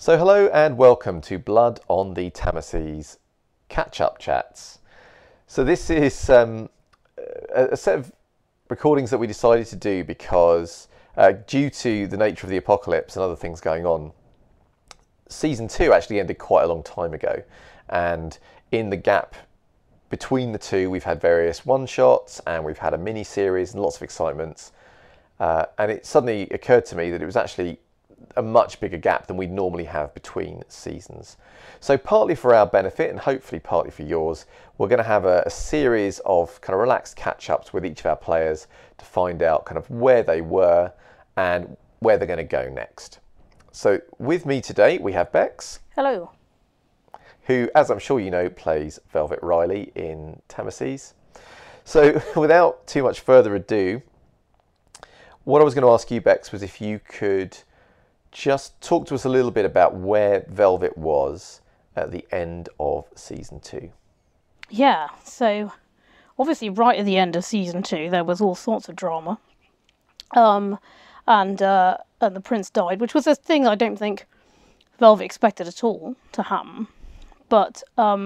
So hello and welcome to Blood on the Tamases catch-up chats. So this is a set of recordings that we decided to do because due to the nature of the apocalypse and other things going on, Season 2 actually ended quite a long time ago, and in the gap between the two we've had various one-shots and we've had a mini-series and lots of excitements, and it suddenly occurred to me that it was actually a much bigger gap than we'd normally have between seasons. So partly for our benefit and hopefully partly for yours, we're going to have a series of kind of relaxed catch-ups with each of our players to find out kind of where they were and where they're going to go next. So with me today we have Bex. Hello. Who, as I'm sure you know, plays Velvet Riley in Tamases. So without too much further ado, what I was going to ask you, Bex, was if you could just talk to us a little bit about where Velvet was at the end of Season 2. Yeah, so obviously right at the end of Season 2 there was all sorts of drama. And the prince died, which was a thing I don't think Velvet expected at all to happen. But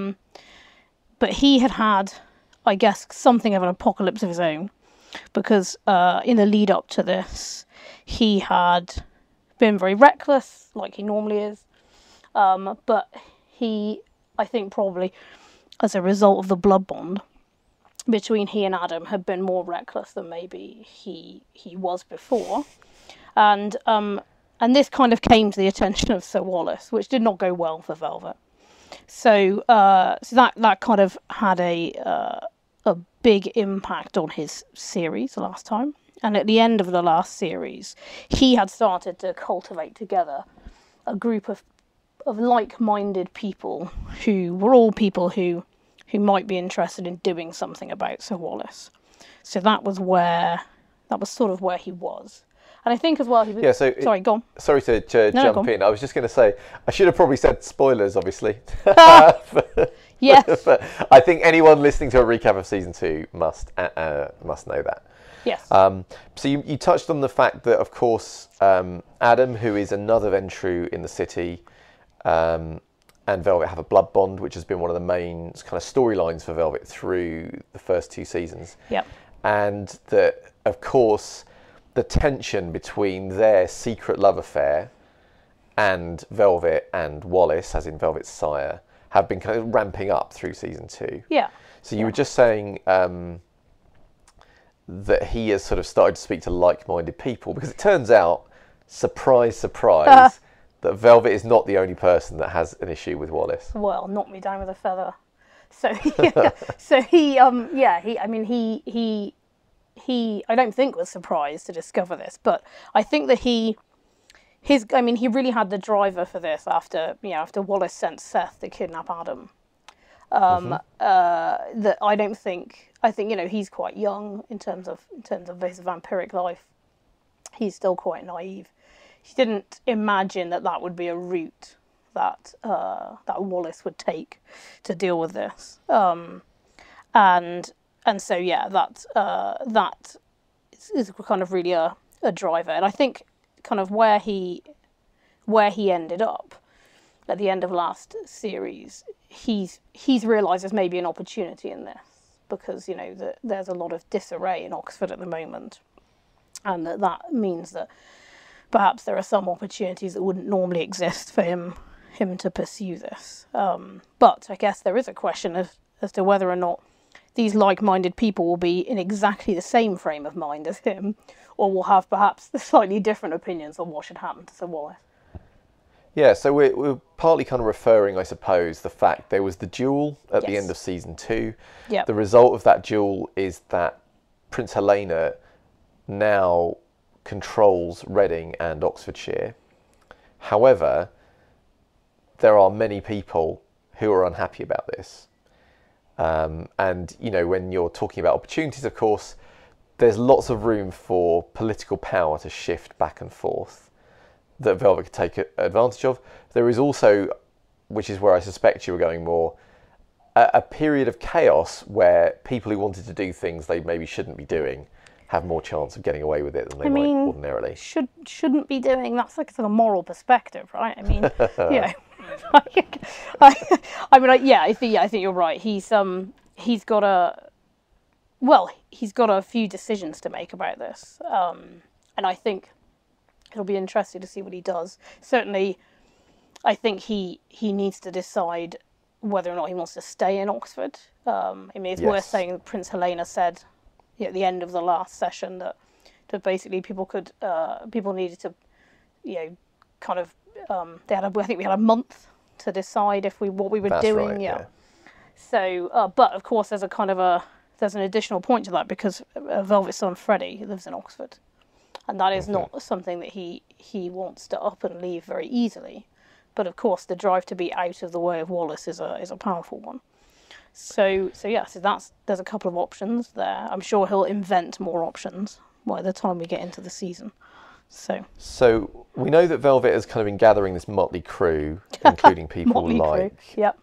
he had, I guess, something of an apocalypse of his own, because in the lead up to this, he had been very reckless, like he normally is. But he, I think probably as a result of the blood bond between he and Adam, had been more reckless than maybe he was before. And this kind of came to the attention of Sir Wallace, which did not go well for Velvet. So that kind of had a big impact on his series last time. And at the end of the last series, he had started to cultivate together a group of like-minded people who were all people who might be interested in doing something about Sir Wallace. So that was sort of where he was. And I think as well he was... Yeah, so sorry, go on. Sorry to jump in. I was just going to say, I should have probably said spoilers, obviously. Yes. But I think anyone listening to a recap of Season 2 must know that. Yes. So you touched on the fact that, of course, Adam, who is another Ventrue in the city, and Velvet have a blood bond, which has been one of the main kind of storylines for Velvet through the first 2 seasons. Yep. And that, of course, the tension between their secret love affair and Velvet and Wallace, as in Velvet's sire, have been kind of ramping up through Season 2. Yeah. So you were just saying that he has sort of started to speak to like-minded people, because it turns out, surprise, surprise, that Velvet is not the only person that has an issue with Wallace. Well, knocked me down with a feather. So he I don't think was surprised to discover this, but I think that he really had the driver for this after Wallace sent Seth to kidnap Adam. That I think he's quite young in terms of his vampiric life. He's still quite naive. He didn't imagine that would be a route that Wallace would take to deal with this. And so that is kind of really a driver. And I think kind of where he ended up at the end of last series, he's realised there's maybe an opportunity in this, because there's a lot of disarray in Oxford at the moment, and that means that perhaps there are some opportunities that wouldn't normally exist for him to pursue this. But I guess there is a question as to whether or not these like-minded people will be in exactly the same frame of mind as him, or will have perhaps slightly different opinions on what should happen to Sir Wallace. Yeah, so we're partly kind of referring, I suppose, the fact there was the duel at the Yes. end of Season 2. Yep. The result of that duel is that Prince Helena now controls Reading and Oxfordshire. However, there are many people who are unhappy about this. And, when you're talking about opportunities, of course, there's lots of room for political power to shift back and forth that Velvet could take advantage of. There is also, which is where I suspect you were going more, a period of chaos where people who wanted to do things they maybe shouldn't be doing have more chance of getting away with it than they I might mean, ordinarily. shouldn't be doing. That's like a moral perspective, right? I mean, I think you're right. He's got a few decisions to make about this, and I think it'll be interesting to see what he does. Certainly, I think he needs to decide whether or not he wants to stay in Oxford. I mean, it's worth saying that Prince Helena said at the end of the last session that basically people needed to, kind of I think we had a month to decide what we were That's doing. right, yeah. So, but of course, there's an additional point to that because Velvet's son Freddie lives in Oxford, and that is not something that he wants to up and leave very easily. But of course, the drive to be out of the way of Wallace is a powerful one. So there's a couple of options there. I'm sure he'll invent more options by the time we get into the season. So we know that Velvet has kind of been gathering this motley crew, including people like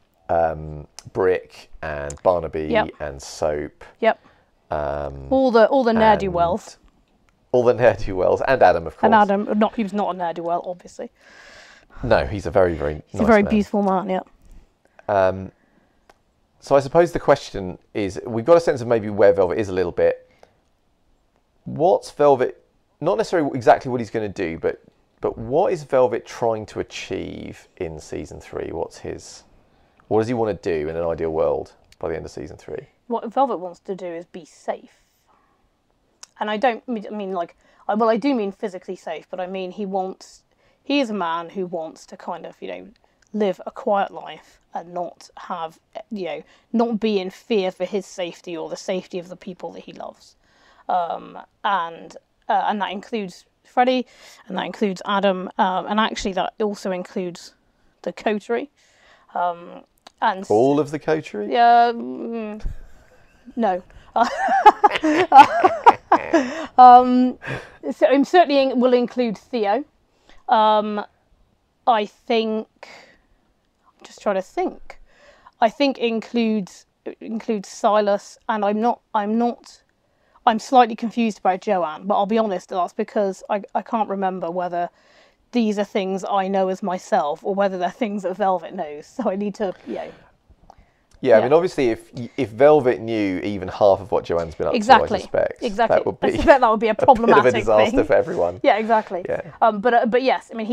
Brick and Barnaby and Soap. Yep. All the ne'er-do-wells. All the ne'er-do-wells, and Adam, of course. And Adam, he was not a ne'er-do-well, obviously. No, he's a very, very He's a very beautiful man, yeah. So I suppose the question is, we've got a sense of maybe where Velvet is a little bit. What's Velvet, not necessarily exactly what he's going to do, but what is Velvet trying to achieve in season 3? What does he want to do in an ideal world by the end of season 3? What Velvet wants to do is be safe. And I don't mean I do mean physically safe, but I mean he is a man who wants to kind of, live a quiet life and not have, not be in fear for his safety or the safety of the people that he loves. And that includes Freddie, and that includes Adam, and actually that also includes the coterie. And all of the coterie? Yeah, no. So certainly will include Theo. I think. I'm just trying to think. I think includes Silas, and I'm slightly confused about Joanne, but I'll be honest, that's because I can't remember whether these are things I know as myself or whether they're things that Velvet knows. So I need to, Yeah, I mean, obviously, if Velvet knew even half of what Joanne's been up to, I suspect that would be a problematic bit of a disaster thing for everyone. Yeah, exactly. Yeah. But yes, I mean,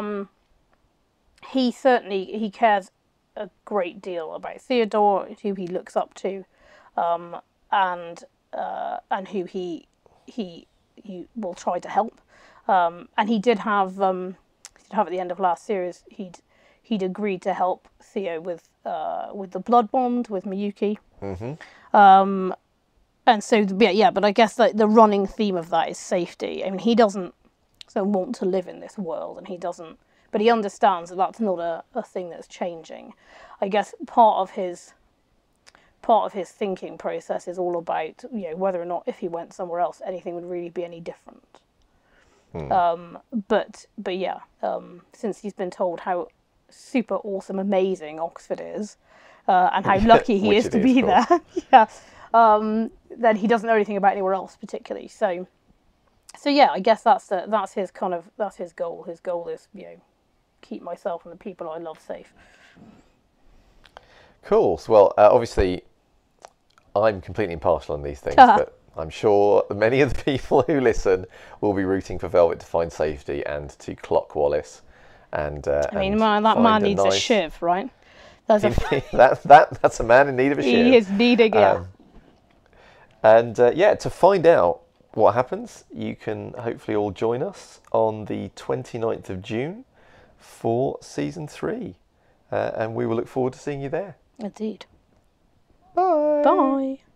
he certainly cares a great deal about Theodore, who he looks up to, and who he will try to help. And he did have at the end of last series, he'd agreed to help Theo with the blood bond with Miyuki. Mm-hmm. And so but I guess the running theme of that is safety. I mean, he doesn't want to live in this world, and but he understands that that's not a thing that's changing. I guess part of his thinking process is all about whether or not if he went somewhere else anything would really be any different. But since he's been told how super awesome, amazing Oxford is, and how lucky he is to be there, then he doesn't know anything about anywhere else particularly. So I guess that's his goal. His goal is keep myself and the people I love safe. Cool. So, well, obviously, I'm completely impartial on these things, but I'm sure many of the people who listen will be rooting for Velvet to find safety and to clock Wallace. And that man needs a shiv, right? That's a man in need of a shiv. He is needing, yeah. To find out what happens, you can hopefully all join us on the 29th of June for season 3. And we will look forward to seeing you there. Indeed. Bye. Bye.